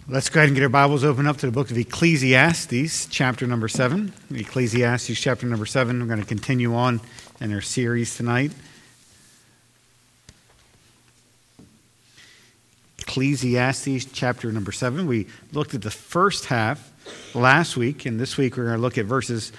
Let's go ahead and get our Bibles open up to the book of Ecclesiastes, chapter number 7. Ecclesiastes, chapter number 7. We're going to continue on in our series tonight. Ecclesiastes, chapter number 7. We looked at the first half last week, and this week we're going to look at verses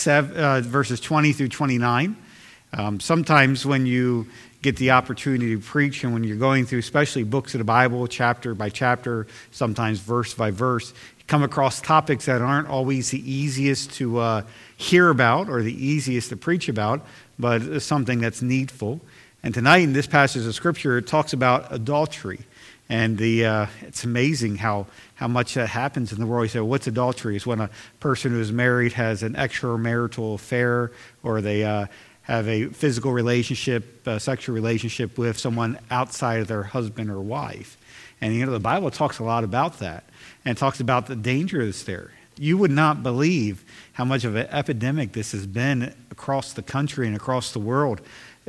20 through 29. Sometimes when you get the opportunity to preach, and when you're going through especially books of the Bible, chapter by chapter, sometimes verse by verse, you come across topics that aren't always the easiest to hear about or the easiest to preach about, but it's something that's needful. And tonight in this passage of Scripture, it talks about adultery. And it's amazing how much that happens in the world. You say, what's adultery? It's when a person who is married has an extramarital affair, or they have a physical relationship, sexual relationship with someone outside of their husband or wife. And the Bible talks a lot about that, and it talks about the danger that's there. You would not believe how much of an epidemic this has been across the country and across the world.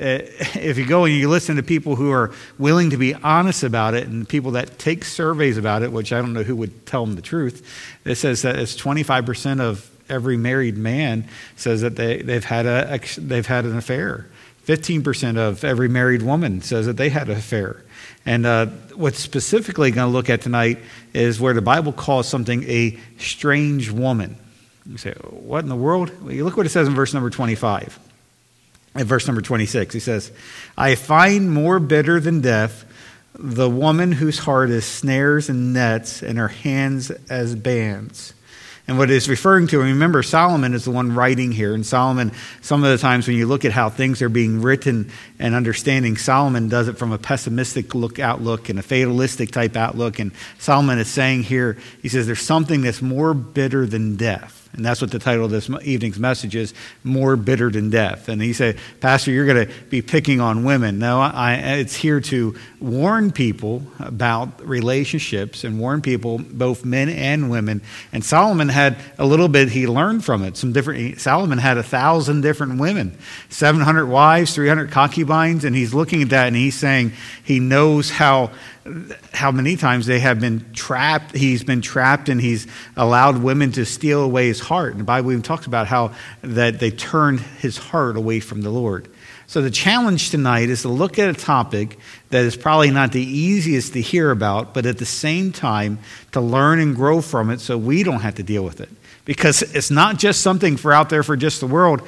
If you go and you listen to people who are willing to be honest about it, and people that take surveys about it, which I don't know who would tell them the truth, it says that it's 25% of every married man says that they've had an affair. 15% of every married woman says that they had an affair. And what's specifically going to look at tonight is where the Bible calls something a strange woman. You say, what in the world? Well, you look what it says in verse number 25. At verse number 26, he says, I find more bitter than death the woman whose heart is snares and nets, and her hands as bands. And what it's referring to, remember, Solomon is the one writing here. And Solomon, some of the times when you look at how things are being written and understanding, Solomon does it from a pessimistic outlook and a fatalistic type outlook. And Solomon is saying here, he says, there's something that's more bitter than death. And that's what the title of this evening's message is, More Bitter Than Death. And he said, Pastor, you're going to be picking on women. No, it's here to warn people about relationships and warn people, both men and women. And Solomon had a little bit he learned from it. Solomon had 1,000 different women, 700 wives, 300 concubines. And he's looking at that and he's saying he knows how many times they have been trapped. He's been trapped, and he's allowed women to steal away his heart. And the Bible even talks about how that they turned his heart away from the Lord. So the challenge tonight is to look at a topic that is probably not the easiest to hear about, but at the same time to learn and grow from it so we don't have to deal with it. Because it's not just something for out there for just the world.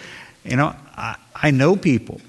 I know people.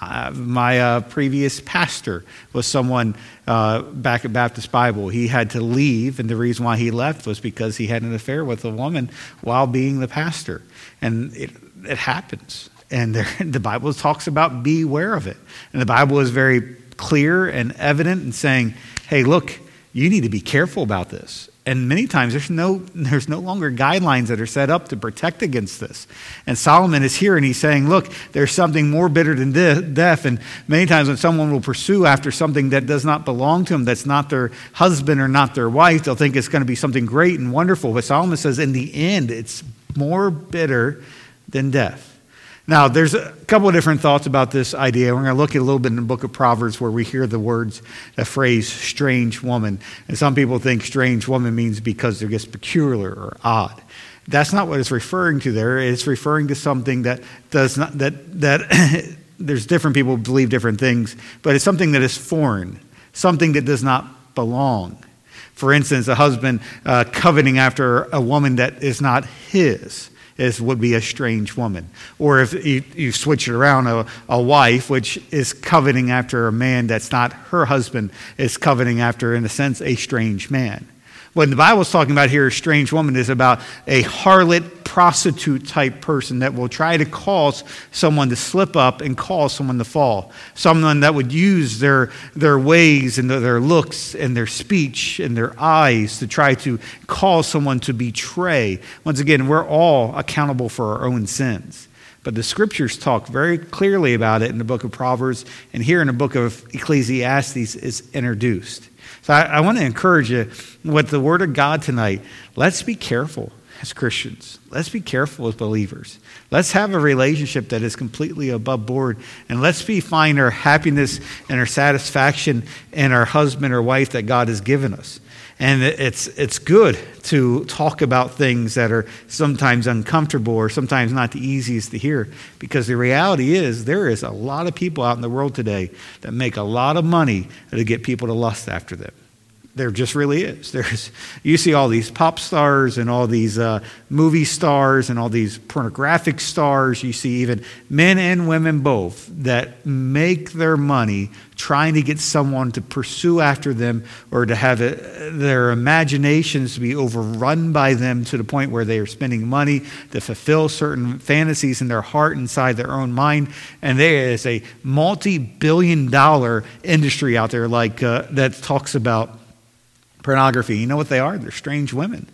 My previous pastor was someone back at Baptist Bible. He had to leave, and the reason why he left was because he had an affair with a woman while being the pastor. And it happens. And the Bible talks about beware of it. And the Bible is very clear and evident in saying, hey, look, you need to be careful about this. And many times there's no longer guidelines that are set up to protect against this. And Solomon is here and he's saying, look, there's something more bitter than death. And many times when someone will pursue after something that does not belong to them, that's not their husband or not their wife, they'll think it's going to be something great and wonderful. But Solomon says in the end, it's more bitter than death. Now, there's a couple of different thoughts about this idea. We're going to look at a little bit in the book of Proverbs where we hear the phrase strange woman. And some people think strange woman means because they're just peculiar or odd. That's not what it's referring to there. It's referring to something that does not, that there's different people who believe different things, but it's something that is foreign, something that does not belong. For instance, a husband coveting after a woman that is not his would be a strange woman. Or if you switch it around, a wife which is coveting after a man that's not her husband is coveting after, in a sense, a strange man. What the Bible's talking about here, a strange woman, is about a harlot, prostitute type person that will try to cause someone to slip up and cause someone to fall. Someone that would use their ways and their looks and their speech and their eyes to try to cause someone to betray. Once again, we're all accountable for our own sins. But the Scriptures talk very clearly about it in the book of Proverbs, and here in the book of Ecclesiastes is introduced. So I want to encourage you with the Word of God tonight. Let's be careful as Christians. Let's be careful as believers. Let's have a relationship that is completely above board. And let's find our happiness and our satisfaction in our husband or wife that God has given us. And it's good to talk about things that are sometimes uncomfortable or sometimes not the easiest to hear, because the reality is there is a lot of people out in the world today that make a lot of money to get people to lust after them. There just really is. You see all these pop stars and all these movie stars and all these pornographic stars. You see even men and women both that make their money trying to get someone to pursue after them or to have their imaginations to be overrun by them to the point where they are spending money to fulfill certain fantasies in their heart inside their own mind. And there is a multi-billion-dollar industry out there that talks about pornography. You know what they are? They're strange women.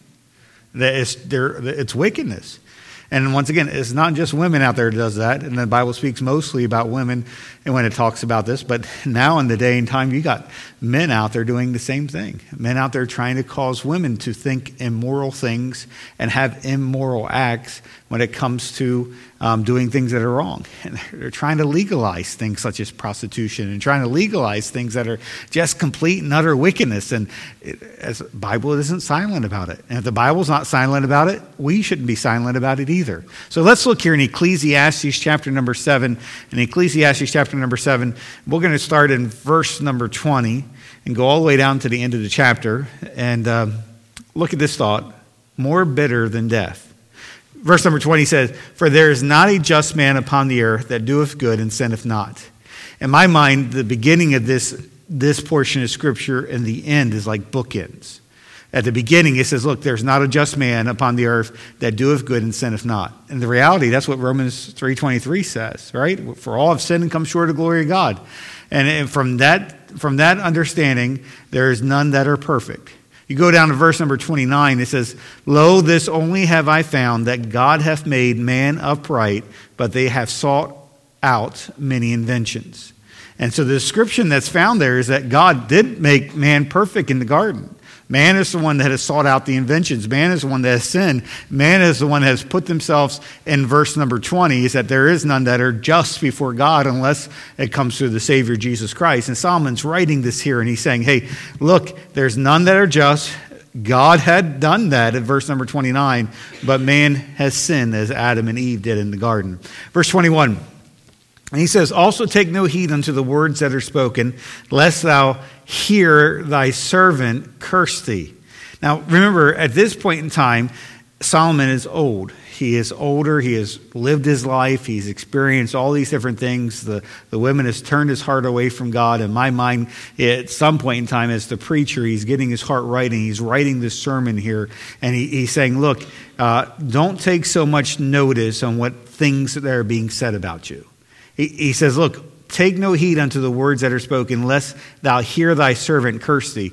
It's wickedness. And once again, it's not just women out there that does that. And the Bible speaks mostly about women and when it talks about this. But now in the day and time, you got men out there doing the same thing. Men out there trying to cause women to think immoral things and have immoral acts when it comes to doing things that are wrong. And they're trying to legalize things such as prostitution and trying to legalize things that are just complete and utter wickedness. And the Bible isn't silent about it. And if the Bible's not silent about it, we shouldn't be silent about it either. So let's look here in Ecclesiastes chapter number 7. In Ecclesiastes chapter number 7, we're going to start in verse number 20 and go all the way down to the end of the chapter. And look at this thought: more bitter than death. Verse number 20 says, "For there is not a just man upon the earth that doeth good and sinneth not." In my mind, the beginning of this portion of Scripture and the end is like bookends. At the beginning, it says, look, there's not a just man upon the earth that doeth good and sinneth not. And the reality, that's what Romans 3:23 says, right? For all have sinned and come short of the glory of God. And from that understanding, there is none that are perfect. You go down to verse number 29, it says, "Lo, this only have I found, that God hath made man upright, but they have sought out many inventions." And so the description that's found there is that God did make man perfect in the garden. Man is the one that has sought out the inventions. Man is the one that has sinned. Man is the one that has put themselves in verse number 20, is that there is none that are just before God unless it comes through the Savior Jesus Christ. And Solomon's writing this here, and he's saying, hey, look, there's none that are just. God had done that in verse number 29, but man has sinned as Adam and Eve did in the garden. Verse 21. And he says, "Also take no heed unto the words that are spoken, lest thou hear thy servant curse thee." Now, remember, at this point in time, Solomon is old. He is older. He has lived his life. He's experienced all these different things. The women has turned his heart away from God. In my mind, at some point in time, as the preacher, he's getting his heart right, and he's writing this sermon here. And he's saying, look, don't take so much notice on what things that are being said about you. He says, look, take no heed unto the words that are spoken, lest thou hear thy servant curse thee.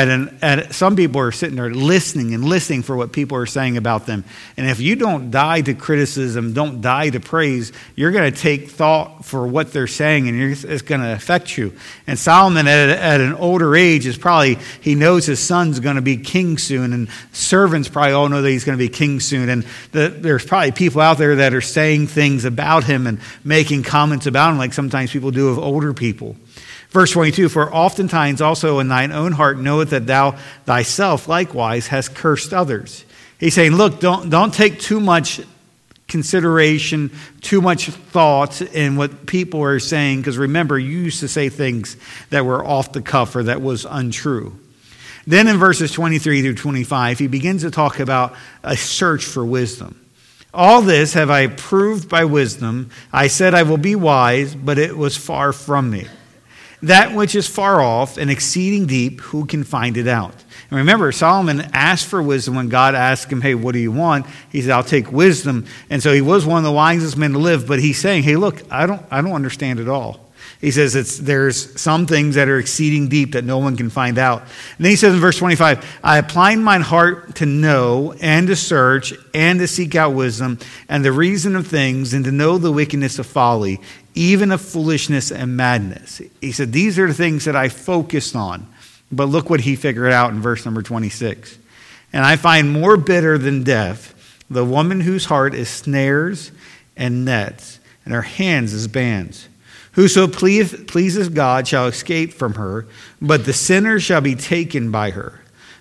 And some people are sitting there listening for what people are saying about them. And if you don't die to criticism, don't die to praise, you're going to take thought for what they're saying, and it's going to affect you. And Solomon, at an older age, he knows his son's going to be king soon, and servants probably all know that he's going to be king soon. And there's probably people out there that are saying things about him and making comments about him, like sometimes people do of older people. Verse 22, "For oftentimes also in thine own heart knoweth that thou thyself likewise hast cursed others." He's saying, look, don't take too much consideration, too much thought in what people are saying, because remember, you used to say things that were off the cuff or that was untrue. Then in verses 23 through 25, he begins to talk about a search for wisdom. "All this have I proved by wisdom. I said I will be wise, but it was far from me. That which is far off and exceeding deep, who can find it out?" And remember, Solomon asked for wisdom when God asked him, hey, what do you want? He said, I'll take wisdom. And so he was one of the wisest men to live, but he's saying, hey, look, I don't understand it all. He says there's some things that are exceeding deep that no one can find out. And then he says in verse 25, "I applied mine heart to know and to search and to seek out wisdom and the reason of things, and to know the wickedness of folly, even of foolishness and madness." He said, these are the things that I focused on. But look what he figured out in verse number 26. "And I find more bitter than death the woman whose heart is snares and nets, and her hands is bands. Whoso pleases God shall escape from her, but the sinner shall be taken by her.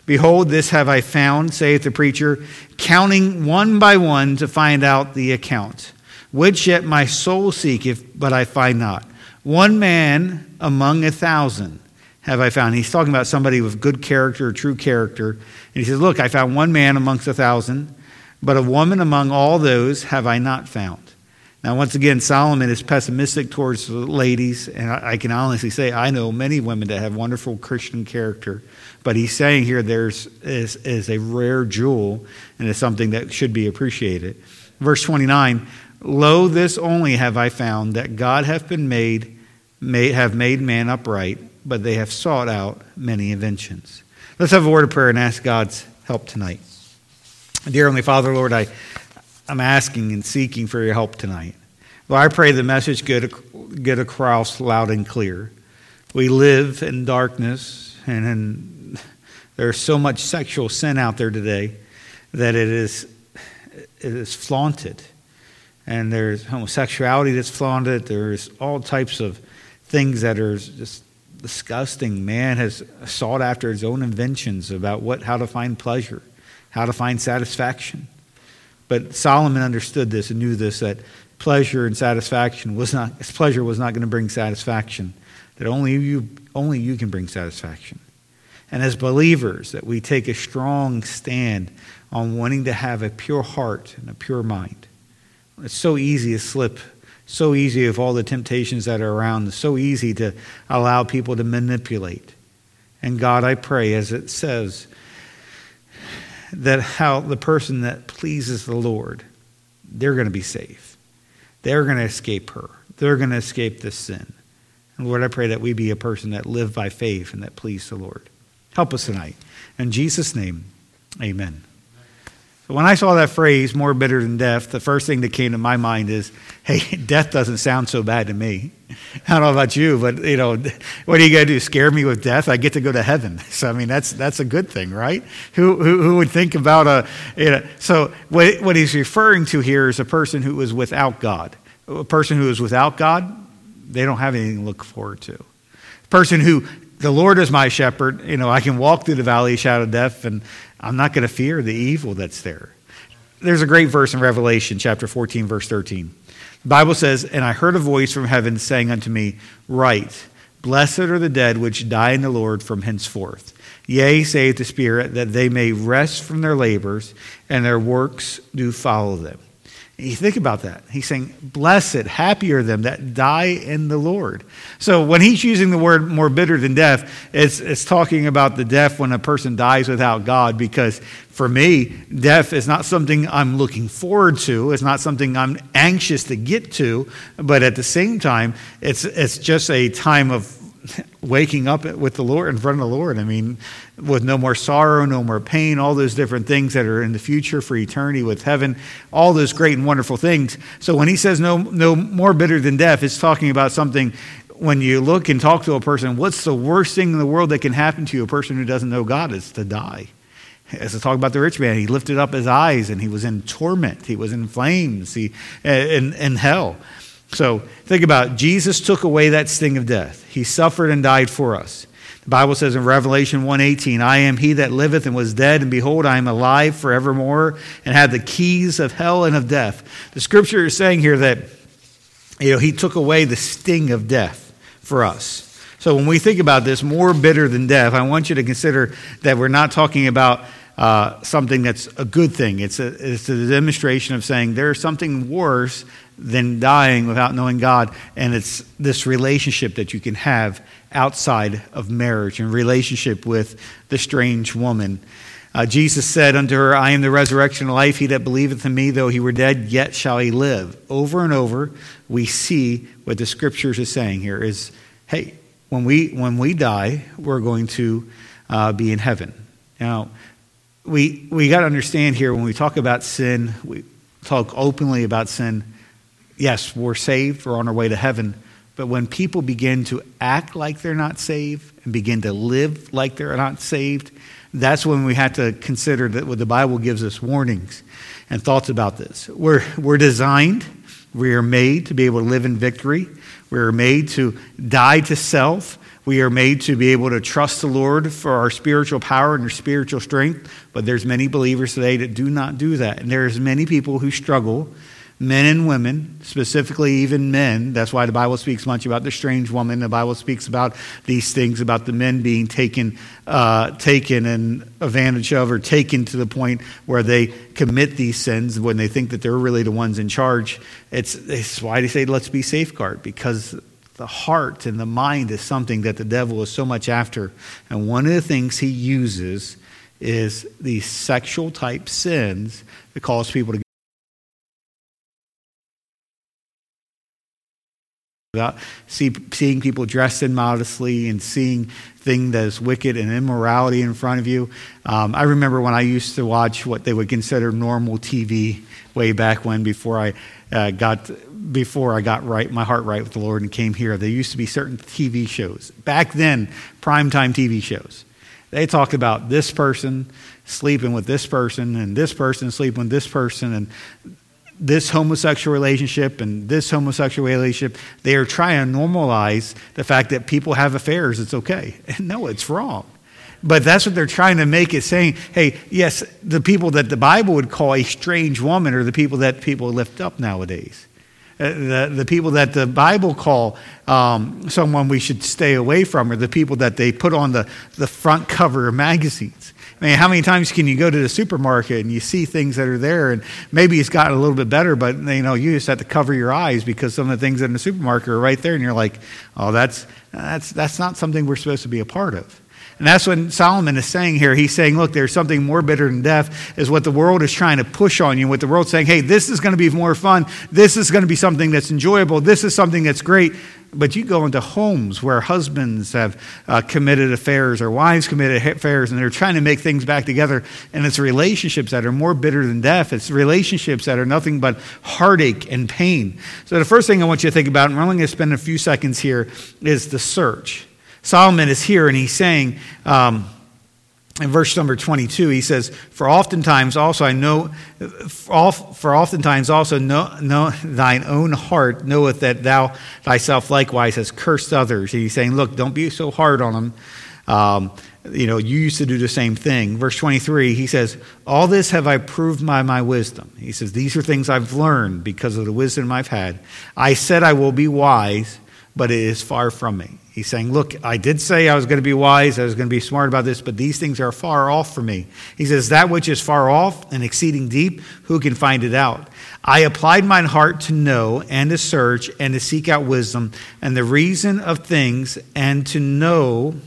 Behold, this have I found, saith the preacher, counting one by one to find out the account. Which yet my soul seeketh, but I find not. One man among 1,000 have I found. He's talking about somebody with good character, true character. And he says, look, I found one man amongst 1,000, but a woman among all those have I not found. Now, once again, Solomon is pessimistic towards ladies, and I can honestly say I know many women that have wonderful Christian character, but he's saying here is a rare jewel, and it's something that should be appreciated. Verse 29, lo, this only have I found, that God hath made man upright, but they have sought out many inventions. Let's have a word of prayer and ask God's help tonight. Dear Heavenly Father, Lord, I'm asking and seeking for your help tonight. Lord, I pray the message get across loud and clear. We live in darkness, and there's so much sexual sin out there today that it is flaunted. And there's homosexuality that's flaunted. There's all types of things that are just disgusting. Man has sought after his own inventions about how to find pleasure, how to find satisfaction. But Solomon understood this and knew this, that pleasure and satisfaction was not going to bring satisfaction. That only you can bring satisfaction. And as believers, that we take a strong stand on wanting to have a pure heart and a pure mind. It's so easy to slip, so easy with all the temptations that are around, it's so easy to allow people to manipulate. And God, I pray, as it says, that how the person that pleases the Lord, they're going to be safe. They're going to escape her. They're going to escape this sin. And Lord, I pray that we be a person that live by faith and that please the Lord. Help us tonight. In Jesus' name, amen. So when I saw that phrase, more bitter than death, the first thing that came to my mind is, hey, death doesn't sound so bad to me. I don't know about you, but, what are you going to do, scare me with death? I get to go to heaven. So, I mean, that's a good thing, right? Who would think about So what he's referring to here is a person who is without God. A person who is without God, they don't have anything to look forward to. A person who, the Lord is my shepherd, I can walk through the valley of shadow of death, and I'm not going to fear the evil that's there. There's a great verse in Revelation chapter 14, verse 13. The Bible says, and I heard a voice from heaven saying unto me, write, blessed are the dead which die in the Lord from henceforth. Yea, saith the Spirit, that they may rest from their labors, and their works do follow them. You think about that. He's saying, blessed, happy are them that die in the Lord. So when he's using the word more bitter than death, it's talking about the death when a person dies without God, because for me, death is not something I'm looking forward to. It's not something I'm anxious to get to. But at the same time, it's just a time of waking up with the Lord, in front of the Lord. I mean, with no more sorrow, no more pain, all those different things that are in the future for eternity with heaven, all those great and wonderful things. So when he says no more bitter than death, it's talking about something. When you look and talk to a person, what's the worst thing in the world that can happen to you, a person who doesn't know God, is to die. As I talk about the rich man, he lifted up his eyes and he was in torment. He was in flames, in hell. So think about it. Jesus took away that sting of death. He suffered and died for us. The Bible says in Revelation 1:18, I am he that liveth and was dead, and behold, I am alive forevermore, and have the keys of hell and of death. The scripture is saying here that he took away the sting of death for us. So when we think about this, more bitter than death, I want you to consider that we're not talking about something that's a good thing. It's a demonstration of saying there's something worse than dying without knowing God, and it's this relationship that you can have outside of marriage and relationship with the strange woman. Jesus said unto her, I am the resurrection and life. He that believeth in me, though he were dead, yet shall he live. Over and over, we see what the scriptures is saying here is, hey, when we die, we're going to be in heaven. Now, we got to understand here, when we talk about sin, we talk openly about sin. Yes, we're saved, we're on our way to heaven. But when people begin to act like they're not saved and begin to live like they're not saved, that's when we have to consider that what the Bible gives us warnings and thoughts about this. We're designed, we are made to be able to live in victory. We are made to die to self. We are made to be able to trust the Lord for our spiritual power and our spiritual strength, but there's many believers today that do not do that. And there's many people who struggle, men and women, specifically even men. That's why the Bible speaks much about the strange woman. The Bible speaks about these things, about the men being taken advantage of, or taken to the point where they commit these sins when they think that they're really the ones in charge. It's why they say, let's be safeguarded, because the heart and the mind is something that the devil is so much after. And one of the things he uses is these sexual type sins that cause people to about seeing people dressed immodestly and seeing things that is wicked and immorality in front of you. I remember when I used to watch what they would consider normal TV way back when, before I got my heart right with the Lord and came here. There used to be certain TV shows back then, primetime TV shows. They talked about this person sleeping with this person and this person sleeping with this person and this homosexual relationship and this homosexual relationship. They are trying to normalize the fact that people have affairs. It's okay. No, it's wrong. But that's what they're trying to make it, saying, hey, yes, the people that the Bible would call a strange woman are the people that people lift up nowadays. The people that the Bible call someone we should stay away from are the people that they put on the front cover of magazines. I mean, how many times can you go to the supermarket and you see things that are there, and maybe it's gotten a little bit better, but you just have to cover your eyes because some of the things in the supermarket are right there, and you're like, oh, that's not something we're supposed to be a part of. And that's what Solomon is saying here. He's saying, look, there's something more bitter than death, is what the world is trying to push on you. What the world's saying, hey, this is going to be more fun. This is going to be something that's enjoyable. This is something that's great. But you go into homes where husbands have committed affairs or wives committed affairs, and they're trying to make things back together. And it's relationships that are more bitter than death. It's relationships that are nothing but heartache and pain. So the first thing I want you to think about, and we're only going to spend a few seconds here, is the search. Solomon is here, and he's saying, in verse number 22, he says, For oftentimes also thine own heart knoweth that thou thyself likewise hast cursed others. And he's saying, look, don't be so hard on them. You used to do the same thing. Verse 23, he says, all this have I proved by my wisdom. He says, these are things I've learned because of the wisdom I've had. I said I will be wise, but it is far from me. He's saying, look, I did say I was going to be wise, I was going to be smart about this, but these things are far off from me. He says, that which is far off and exceeding deep, who can find it out? I applied mine heart to know and to search and to seek out wisdom and the reason of things, and to know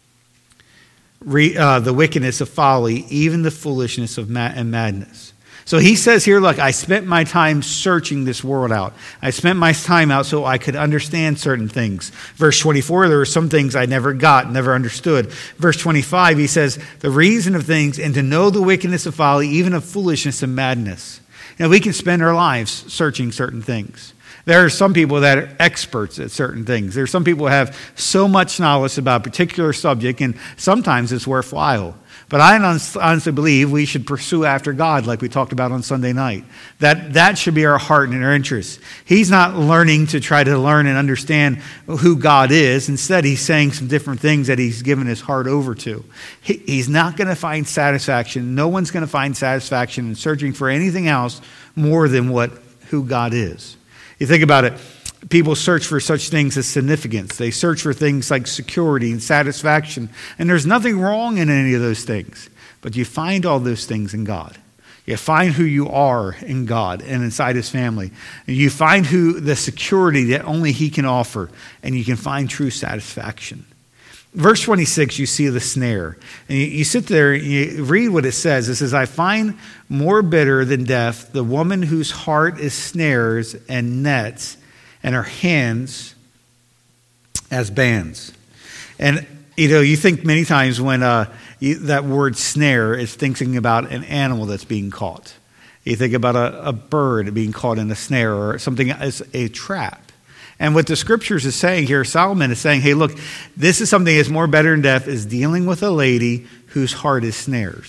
the wickedness of folly, even the foolishness of and madness. So he says here, look, I spent my time searching this world out. I spent my time out so I could understand certain things. Verse 24, there were some things I never got, never understood. Verse 25, he says, the reason of things, and to know the wickedness of folly, even of foolishness and madness. We can spend our lives searching certain things. There are some people that are experts at certain things. There are some people who have so much knowledge about a particular subject, and sometimes it's worthwhile. But I honestly believe we should pursue after God, like we talked about on Sunday night. That should be our heart and our interest. He's not learning to try to learn and understand who God is. Instead, he's saying some different things that he's given his heart over to. He's not going to find satisfaction. No one's going to find satisfaction in searching for anything else more than who God is. You think about it. People search for such things as significance. They search for things like security and satisfaction. And there's nothing wrong in any of those things. But you find all those things in God. You find who you are in God and inside his family. And you find the security that only he can offer. And you can find true satisfaction. Verse 26, you see the snare. And you sit there and you read what it says. It says, I find more bitter than death the woman whose heart is snares and nets, and her hands as bands. And, you think many times when that word snare is thinking about an animal that's being caught. You think about a bird being caught in a snare or something as a trap. And what the scriptures is saying here, Solomon is saying, hey, look, this is something that's more better than death, is dealing with a lady whose heart is snares.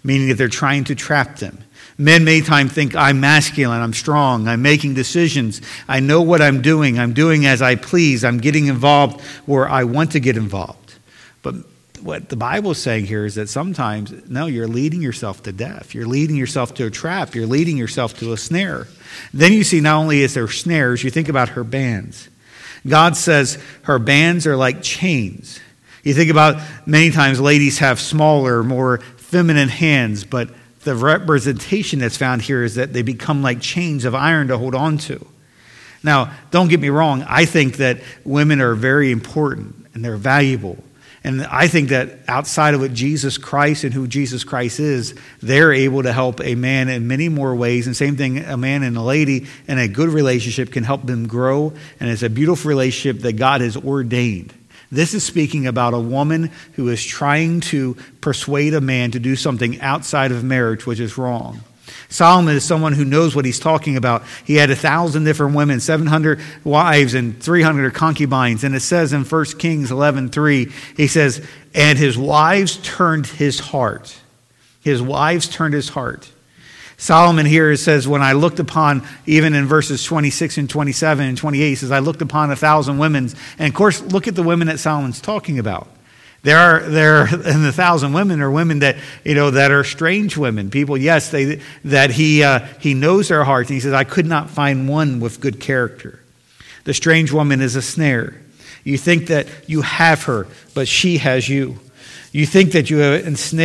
meaning that they're trying to trap them. Men many times think I'm masculine, I'm strong, I'm making decisions, I know what I'm doing as I please, I'm getting involved where I want to get involved. But what the Bible is saying here is that sometimes, no, you're leading yourself to death. You're leading yourself to a trap. You're leading yourself to a snare. Then you see not only is there snares, you think about her bands. God says her bands are like chains. You think about many times ladies have smaller, more feminine hands, but the representation that's found here is that they become like chains of iron to hold on to. Now, don't get me wrong. I think that women are very important and they're valuable. And I think that outside of what Jesus Christ and who Jesus Christ is, they're able to help a man in many more ways. And same thing, a man and a lady in a good relationship can help them grow. And it's a beautiful relationship that God has ordained. This is speaking about a woman who is trying to persuade a man to do something outside of marriage, which is wrong. Solomon is someone who knows what he's talking about. He had 1,000 different women, 700 wives, and 300 concubines. And it says in 1 Kings 11:3, he says, and his wives turned his heart. His wives turned his heart. Solomon here says, when I looked upon, even in verses 26 and 27 and 28, he says, I looked upon 1,000 women. And of course, look at the women that Solomon's talking about. There are in the 1,000 women are women that, that are strange women. People, yes, that he knows their hearts. And he says, I could not find one with good character. The strange woman is a snare. You think that you have her, but she has you. You think that you've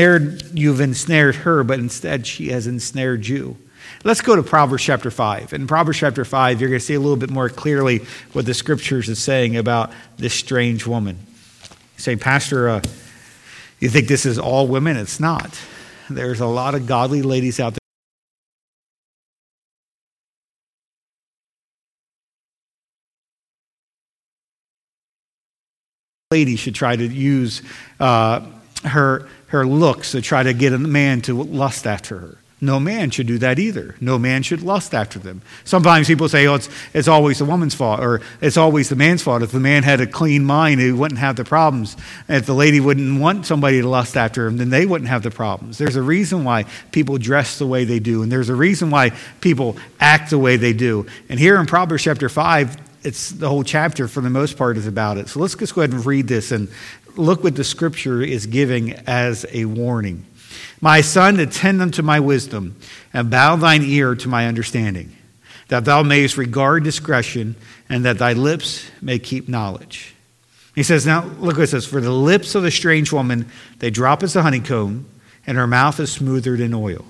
ensnared her, but instead she has ensnared you. Let's go to Proverbs chapter 5. In Proverbs chapter 5, you're going to see a little bit more clearly what the scriptures is saying about this strange woman. You say, Pastor, you think this is all women? It's not. There's a lot of godly ladies out there. Lady should try to use her looks to try to get a man to lust after her. No man should do that either. No man should lust after them. Sometimes people say, it's always the woman's fault, or it's always the man's fault. If the man had a clean mind, he wouldn't have the problems. And if the lady wouldn't want somebody to lust after him, then they wouldn't have the problems. There's a reason why people dress the way they do, and there's a reason why people act the way they do. And here in Proverbs chapter 5, it's the whole chapter for the most part is about it. So let's just go ahead and read this and look what the scripture is giving as a warning. My son, attend unto my wisdom, and bow thine ear to my understanding, that thou mayest regard discretion, and that thy lips may keep knowledge. He says, now look what it says, for the lips of the strange woman, they drop as a honeycomb, and her mouth is smoother than oil.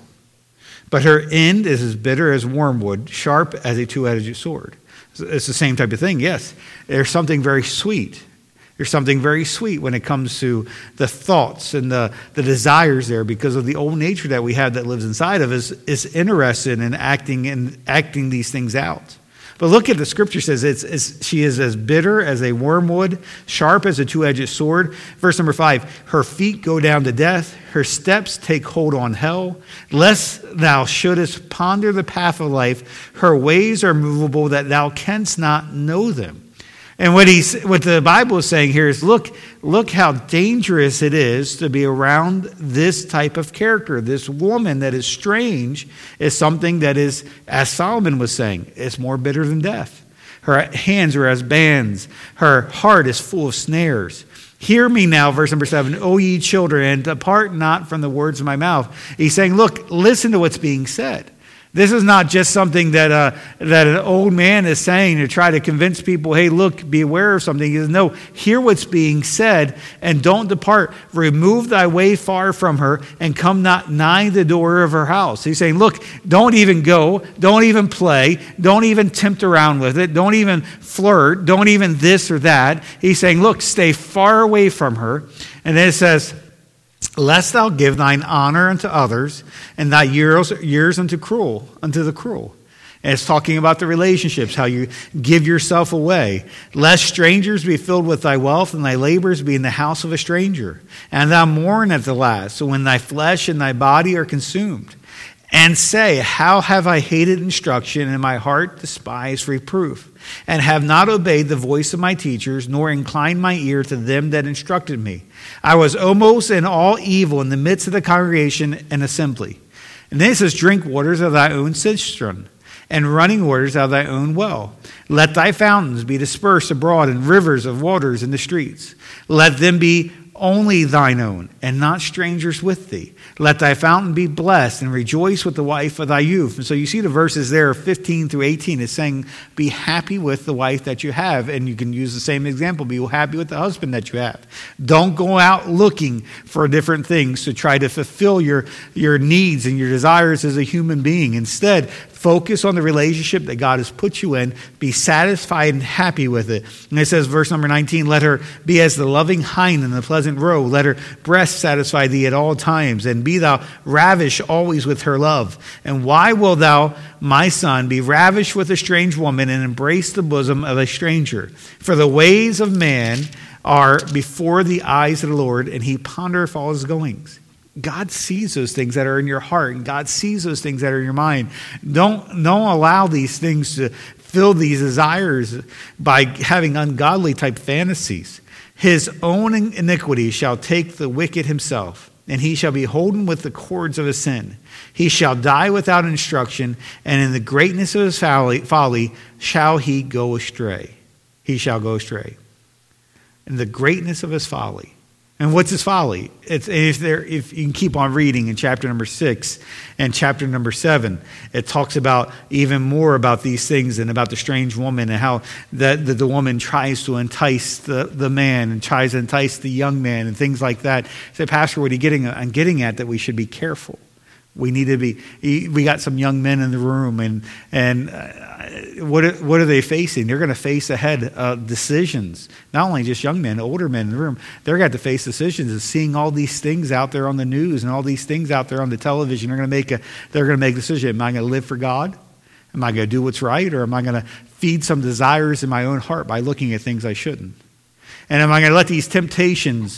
But her end is as bitter as wormwood, sharp as a two-edged sword. It's the same type of thing, yes. There's something very sweet. There's something very sweet when it comes to the thoughts and the desires there, because of the old nature that we have that lives inside of us is interested in acting these things out. But look at the scripture says she is as bitter as a wormwood, sharp as a two-edged sword. Verse number 5, her feet go down to death, her steps take hold on hell, lest thou shouldest ponder the path of life. Her ways are movable, that thou canst not know them. And what the Bible is saying here is, look how dangerous it is to be around this type of character. This woman that is strange is something that is, as Solomon was saying, it's more bitter than death. Her hands are as bands. Her heart is full of snares. Hear me now, verse number 7, O ye children, and depart not from the words of my mouth. He's saying, look, listen to what's being said. This is not just something that an old man is saying to try to convince people, hey, look, be aware of something. He says, no, hear what's being said and don't depart. Remove thy way far from her and come not nigh the door of her house. He's saying, look, don't even go. Don't even play. Don't even tempt around with it. Don't even flirt. Don't even this or that. He's saying, look, stay far away from her. And then it says, lest thou give thine honor unto others, and thy years unto the cruel. And it's talking about the relationships, how you give yourself away. Lest strangers be filled with thy wealth, and thy labors be in the house of a stranger. And thou mourn at the last, so when thy flesh and thy body are consumed. and say, how have I hated instruction, and my heart despised reproof, and have not obeyed the voice of my teachers, nor inclined my ear to them that instructed me. I was almost in all evil in the midst of the congregation and assembly. And then it says, drink waters of thy own cistern, and running waters out of thy own well. Let thy fountains be dispersed abroad, and rivers of waters in the streets. Let them be only thine own, and not strangers with thee. Let thy fountain be blessed, and rejoice with the wife of thy youth. And so you see the verses there, 15 through 18, is saying, be happy with the wife that you have. And you can use the same example, be happy with the husband that you have. Don't go out looking for different things to try to fulfill your needs and your desires as a human being. Instead, focus on the relationship that God has put you in. Be satisfied and happy with it. And it says, verse number 19, let her be as the loving hind in the pleasant roe. Let her breast satisfy thee at all times, and be thou ravished always with her love. And why wilt thou, my son, be ravished with a strange woman, and embrace the bosom of a stranger? For the ways of man are before the eyes of the Lord, and he pondereth all his goings. God sees those things that are in your heart, and God sees those things that are in your mind. Don't allow these things to fill these desires by having ungodly type fantasies. His own iniquity shall take the wicked himself, and he shall be holden with the cords of his sin. He shall die without instruction, and in the greatness of his folly shall he go astray. He shall go astray. In the greatness of his folly. And what's his folly? If you can keep on reading in chapter number 6 and chapter number 7, it talks about even more about these things and about the strange woman and how the woman tries to entice the man and tries to entice the young man and things like that. I say, Pastor, what are you getting at? I'm getting at that we should be careful. We need to be. We got some young men in the room, and what are they facing? They're going to face ahead decisions. Not only just young men, older men in the room. They're going to face decisions of seeing all these things out there on the news and all these things out there on the television. They're going to make a decision. Am I going to live for God? Am I going to do what's right, or am I going to feed some desires in my own heart by looking at things I shouldn't? And am I going to let these temptations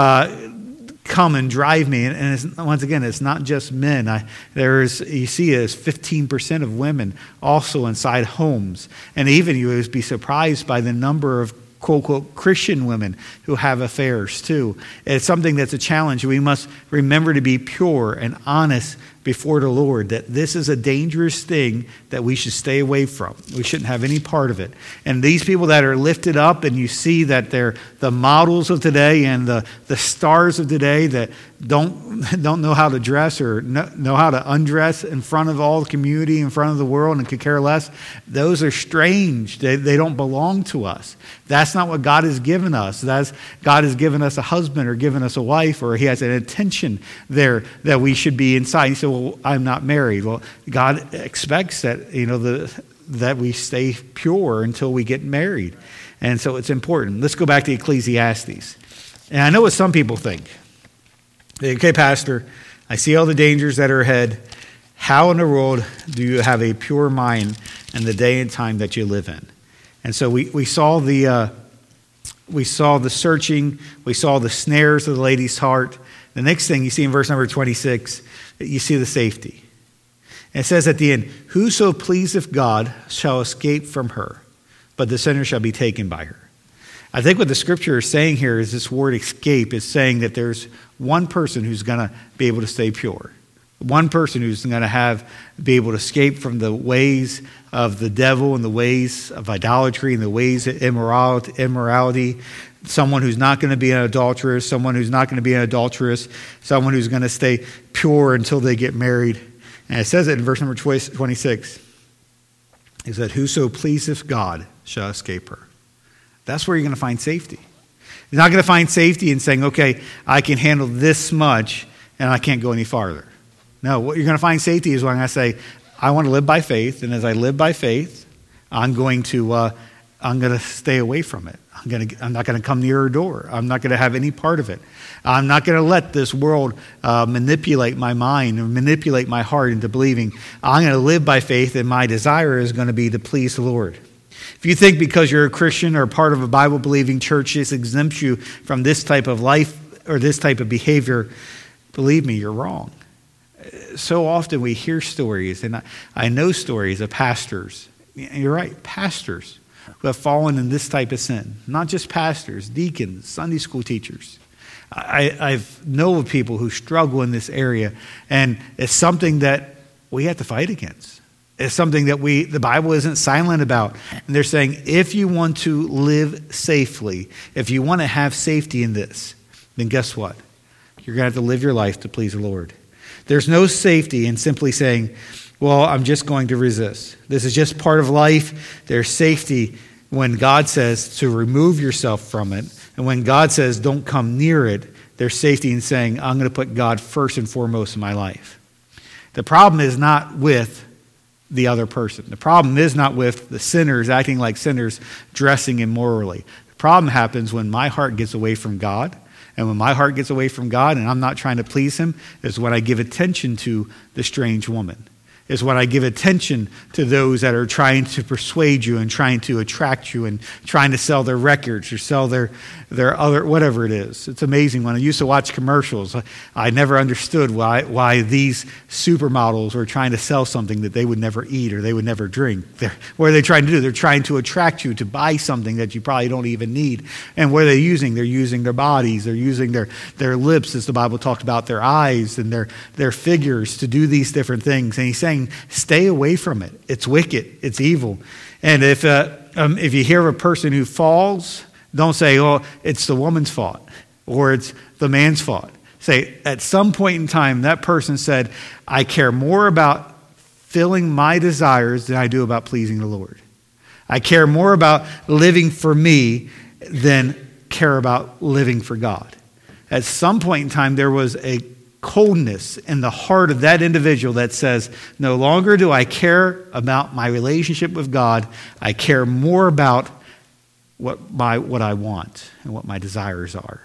come and drive me? And once again, it's not just men. You see it's 15% of women also inside homes. And even you would be surprised by the number of quote, quote, Christian women who have affairs too. It's something that's a challenge. We must remember to be pure and honest before the Lord, that this is a dangerous thing that we should stay away from. We shouldn't have any part of it. And these people that are lifted up, and you see that they're the models of today and the stars of today that don't know how to dress or know how to undress in front of all the community, in front of the world, and could care less. Those are strange. They don't belong to us. That's not what God has given us. God has given us a husband or given us a wife, or he has an intention there that we should be inside. You say, well, I'm not married. Well, God expects that, that we stay pure until we get married. And so it's important. Let's go back to Ecclesiastes. And I know what some people think. Okay, Pastor, I see all the dangers that are ahead. How in the world do you have a pure mind in the day and time that you live in? And so we saw the searching, we saw the snares of the lady's heart. The next thing you see in verse number 26, you see the safety. And it says at the end, whoso pleaseth God shall escape from her, but the sinner shall be taken by her. I think what the scripture is saying here is this word escape is saying that there's one person who's going to be able to stay pure. One person who's going to be able to escape from the ways of the devil and the ways of idolatry and the ways of immorality. Someone who's not going to be an adulteress, someone who's not going to be an adulteress, someone who's going to stay pure until they get married. And it says it in verse number 26. It said, whoso pleaseth God shall escape her. That's where you're going to find safety. You're not going to find safety in saying, okay, I can handle this much and I can't go any farther. No, what you're going to find safety is when I say, I want to live by faith, and as I live by faith, I'm going to stay away from it. I'm not going to come near her door. I'm not going to have any part of it. I'm not going to let this world manipulate my mind or manipulate my heart into believing. I'm going to live by faith, and my desire is going to be to please the Lord. If you think because you're a Christian or part of a Bible-believing church, this exempts you from this type of life or this type of behavior, believe me, you're wrong. So often we hear stories, and I know stories of pastors. You're right, pastors who have fallen in this type of sin. Not just pastors, deacons, Sunday school teachers. I've know of people who struggle in this area, and it's something that we have to fight against. It's something that the Bible isn't silent about. And they're saying, if you want to live safely, if you want to have safety in this, then guess what? You're going to have to live your life to please the Lord. There's no safety in simply saying, well, I'm just going to resist. This is just part of life. There's safety when God says to remove yourself from it. And when God says don't come near it, there's safety in saying, I'm going to put God first and foremost in my life. The problem is not with the other person. The problem is not with the sinners acting like sinners, dressing immorally. The problem happens when my heart gets away from God. And when my heart gets away from God and I'm not trying to please him, is when I give attention to the strange woman. Is when I give attention to those that are trying to persuade you and trying to attract you and trying to sell their records or sell their other, whatever it is. It's amazing. When I used to watch commercials, I never understood why these supermodels were trying to sell something that they would never eat or they would never drink. What are they trying to do? They're trying to attract you to buy something that you probably don't even need. And what are they using? They're using their bodies. They're using their lips, as the Bible talked about, their eyes and their figures to do these different things. And he's saying, stay away from it. It's wicked. It's evil. And if you hear of a person who falls, don't say, oh, it's the woman's fault or it's the man's fault. Say, at some point in time, that person said, I care more about filling my desires than I do about pleasing the Lord. I care more about living for me than care about living for God. At some point in time, there was a coldness in the heart of that individual that says, no longer do I care about my relationship with God. I care more about what I want and what my desires are.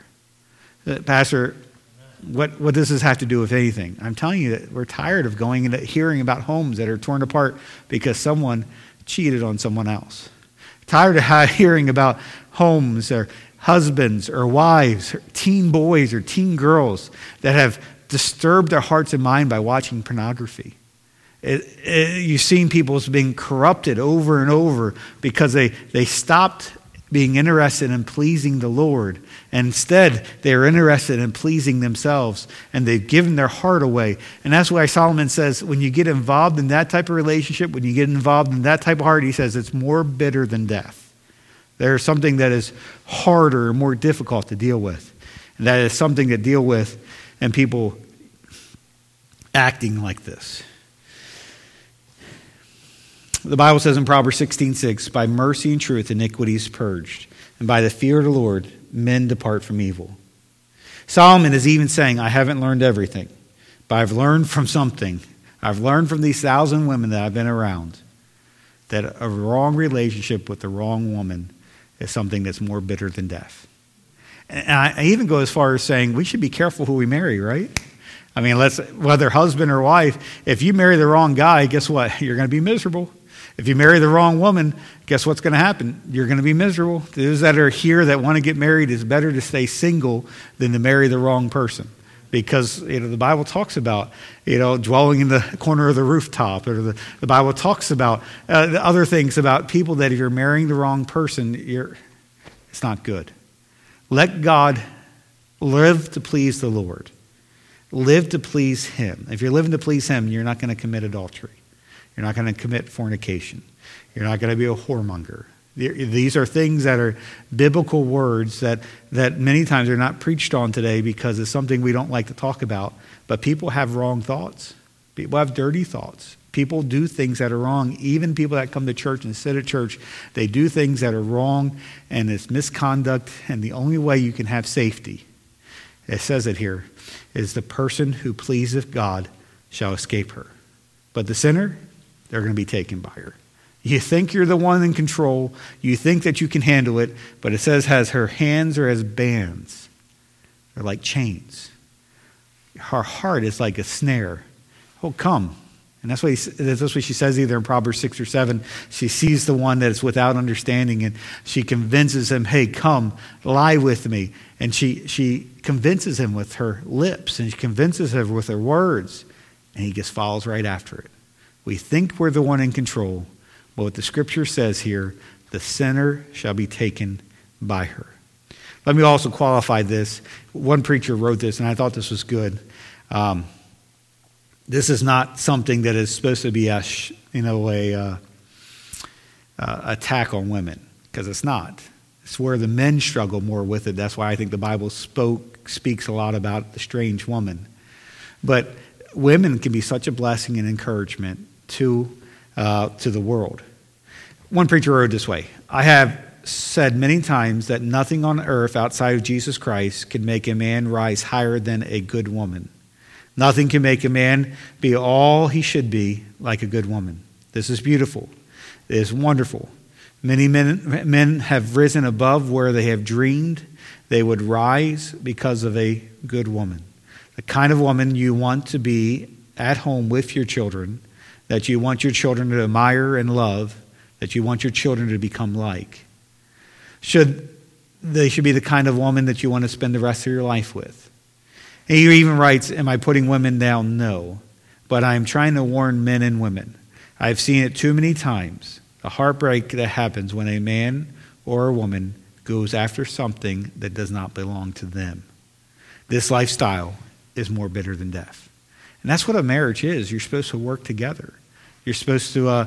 Pastor, what does this have to do with anything? I'm telling you that we're tired of going and hearing about homes that are torn apart because someone cheated on someone else. Tired of hearing about homes or husbands or wives, or teen boys or teen girls that have disturbed their hearts and mind by watching pornography. You've seen people being corrupted over and over because they stopped being interested in pleasing the Lord. And instead, they're interested in pleasing themselves. And they've given their heart away. And that's why Solomon says, when you get involved in that type of relationship, when you get involved in that type of heart, he says it's more bitter than death. There's something that is harder and more difficult to deal with. And that is something to deal with and people acting like this. The Bible says in Proverbs 16:6, by mercy and truth iniquity is purged, and by the fear of the Lord men depart from evil. Solomon is even saying, I haven't learned everything, but I've learned from something. I've learned from these 1,000 women that I've been around that a wrong relationship with the wrong woman is something that's more bitter than death. And I even go as far as saying we should be careful who we marry, right? I mean, whether husband or wife, if you marry the wrong guy, guess what? You're going to be miserable. If you marry the wrong woman, guess what's going to happen? You're going to be miserable. Those that are here that want to get married, it's better to stay single than to marry the wrong person. Because the Bible talks about dwelling in the corner of the rooftop, or the Bible talks about the other things about people that if you're marrying the wrong person, it's not good. Let God live to please the Lord. Live to please him. If you're living to please him, you're not going to commit adultery. You're not going to commit fornication. You're not going to be a whoremonger. These are things that are biblical words that many times are not preached on today because it's something we don't like to talk about. But people have wrong thoughts. People have dirty thoughts. People do things that are wrong. Even people that come to church and sit at church, they do things that are wrong, and it's misconduct. And the only way you can have safety, it says it here, is the person who pleaseth God shall escape her. But the sinner, they're going to be taken by her. You think you're the one in control. You think that you can handle it. But it says her hands are as bands. They're like chains. Her heart is like a snare. Oh, come. And that's what she says either in Proverbs 6 or 7. She sees the one that is without understanding and she convinces him, hey, come, lie with me. And she convinces him with her lips and she convinces him with her words. And he just follows right after it. We think we're the one in control, but what the scripture says here, the sinner shall be taken by her. Let me also qualify this. One preacher wrote this, and I thought this was good. This is not something that is supposed to be a attack on women, because it's not. It's where the men struggle more with it. That's why I think the Bible speaks a lot about the strange woman. But women can be such a blessing and encouragement to the world. One preacher wrote this way: I have said many times that nothing on earth outside of Jesus Christ can make a man rise higher than a good woman. Nothing can make a man be all he should be like a good woman. This is beautiful. It is wonderful. Many men have risen above where they have dreamed they would rise because of a good woman. The kind of woman you want to be at home with your children, that you want your children to admire and love, that you want your children to become like. They should be the kind of woman that you want to spend the rest of your life with. And he even writes, am I putting women down? No. But I'm trying to warn men and women. I've seen it too many times. The heartbreak that happens when a man or a woman goes after something that does not belong to them. This lifestyle is more bitter than death. And that's what a marriage is. You're supposed to work together. You're supposed to,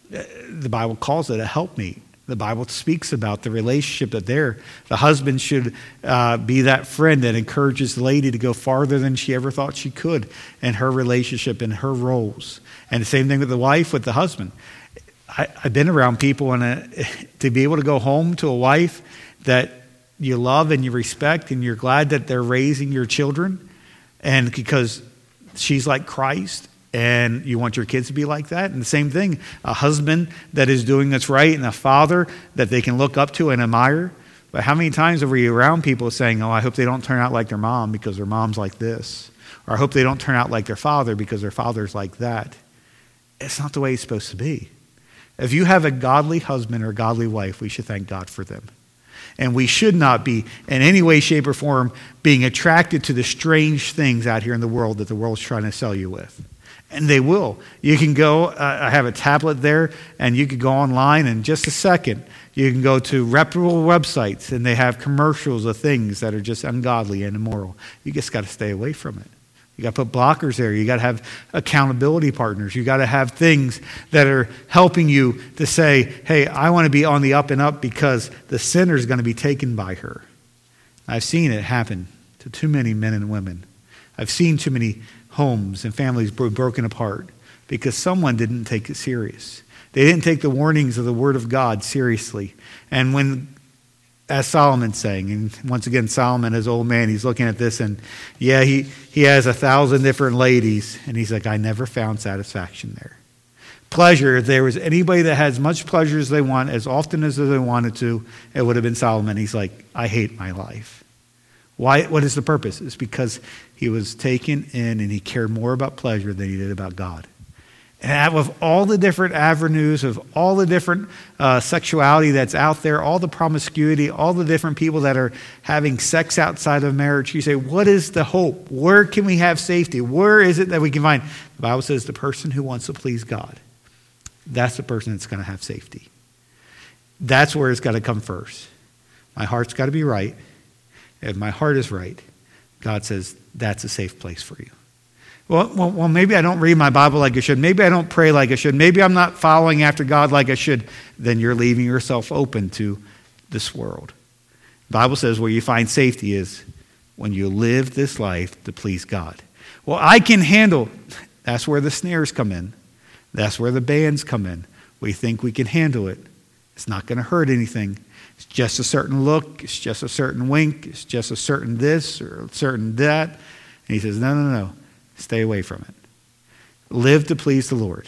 the Bible calls it a helpmeet. The Bible speaks about the relationship that the husband should be that friend that encourages the lady to go farther than she ever thought she could in her relationship and her roles. And the same thing with the wife, with the husband. I've been around people, and to be able to go home to a wife that you love and you respect and you're glad that they're raising your children, and because she's like Christ, and you want your kids to be like that. And the same thing, a husband that is doing what's right, and a father that they can look up to and admire. But how many times are we around people saying, oh, I hope they don't turn out like their mom because their mom's like this. Or I hope they don't turn out like their father because their father's like that. It's not the way it's supposed to be. If you have a godly husband or a godly wife, we should thank God for them. And we should not be in any way, shape, or form being attracted to the strange things out here in the world that the world's trying to sell you with. And they will. You can go, I have a tablet there, and you could go online in just a second. You can go to reputable websites, and they have commercials of things that are just ungodly and immoral. You just got to stay away from it. You got to put blockers there. You got to have accountability partners. You got to have things that are helping you to say, hey, I want to be on the up and up because the sinner is going to be taken by her. I've seen it happen to too many men and women. I've seen too many homes and families broken apart because someone didn't take it serious. They didn't take the warnings of the Word of God seriously. And when, as Solomon's saying, and once again, Solomon, as old man, he's looking at this, and yeah, he has 1,000 different ladies, and he's like, I never found satisfaction there. Pleasure, if there was anybody that had as much pleasure as they want, as often as they wanted to, it would have been Solomon. He's like, I hate my life. Why? What is the purpose? It's because he was taken in and he cared more about pleasure than he did about God. And out of all the different avenues, of all the different sexuality that's out there, all the promiscuity, all the different people that are having sex outside of marriage, you say, what is the hope? Where can we have safety? Where is it that we can find? The Bible says the person who wants to please God, that's the person that's going to have safety. That's where it's got to come first. My heart's got to be right. If my heart is right, God says that's a safe place for you. Well, maybe I don't read my Bible like I should. Maybe I don't pray like I should. Maybe I'm not following after God like I should. Then you're leaving yourself open to this world. The Bible says where you find safety is when you live this life to please God. Well, I can handle. That's where the snares come in. That's where the bands come in. We think we can handle it. It's not going to hurt anything. It's just a certain look. It's just a certain wink. It's just a certain this or a certain that. And he says, no. Stay away from it. Live to please the Lord.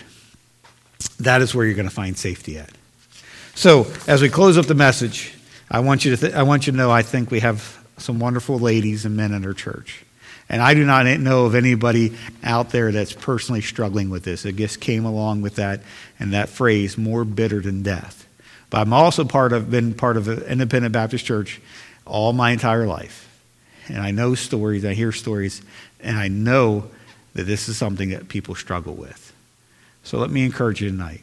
That is where you're going to find safety at. So, as we close up the message, I want you to know I think we have some wonderful ladies and men in our church. And I do not know of anybody out there that's personally struggling with this. It just came along with that and that phrase, more bitter than death. But I'm also been part of an independent Baptist church all my entire life. And I know stories, I hear stories, and I know that this is something that people struggle with. So let me encourage you tonight.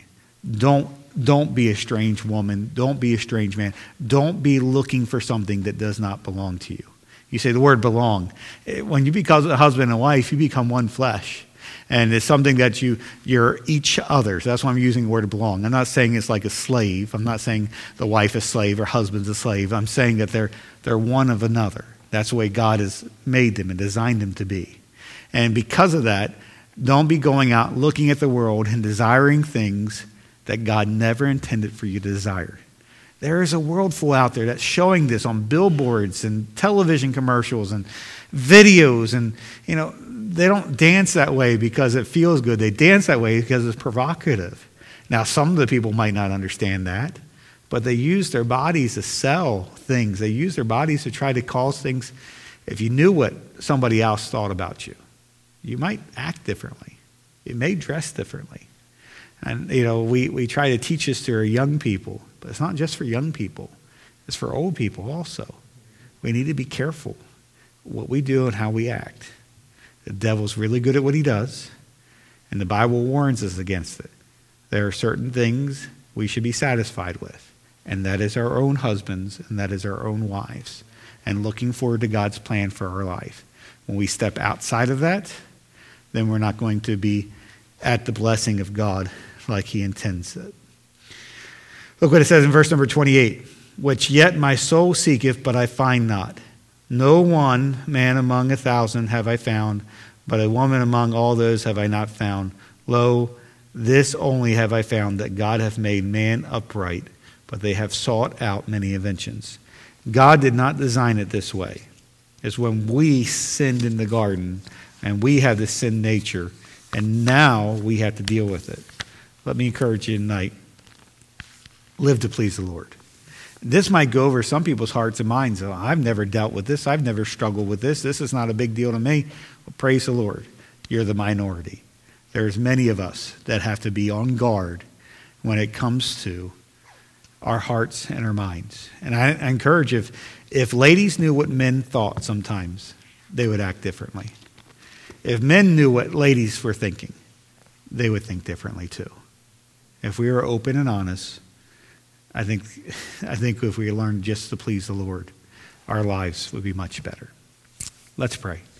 Don't be a strange woman. Don't be a strange man. Don't be looking for something that does not belong to you. You say the word belong. When you become a husband and wife, you become one flesh. And it's something that you're each other. So that's why I'm using the word belong. I'm not saying it's like a slave. I'm not saying the wife is a slave or husband's a slave. I'm saying that they're one of another. That's the way God has made them and designed them to be. And because of that, don't be going out looking at the world and desiring things that God never intended for you to desire. There is a world full out there that's showing this on billboards and television commercials and videos. And, they don't dance that way because it feels good. They dance that way because it's provocative. Now, some of the people might not understand that, but they use their bodies to sell things. They use their bodies to try to cause things. If you knew what somebody else thought about you, you might act differently. You may dress differently. And, we try to teach this to our young people, but it's not just for young people. It's for old people also. We need to be careful what we do and how we act. The devil's really good at what he does, and the Bible warns us against it. There are certain things we should be satisfied with, and that is our own husbands, and that is our own wives, and looking forward to God's plan for our life. When we step outside of that, then we're not going to be at the blessing of God like he intends it. Look what it says in verse number 28. Which yet my soul seeketh, but I find not. No one man among 1,000 have I found, but a woman among all those have I not found. Lo, this only have I found, that God hath made man upright, but they have sought out many inventions. God did not design it this way. It's when we sinned in the garden, and we have this sin nature, and now we have to deal with it. Let me encourage you tonight. Live to please the Lord. This might go over some people's hearts and minds. Oh, I've never dealt with this. I've never struggled with this. This is not a big deal to me. Well, praise the Lord. You're the minority. There's many of us that have to be on guard when it comes to our hearts and our minds. And I encourage, if ladies knew what men thought sometimes, they would act differently. If men knew what ladies were thinking, they would think differently too. If we were open and honest, I think if we learned just to please the Lord, our lives would be much better. Let's pray.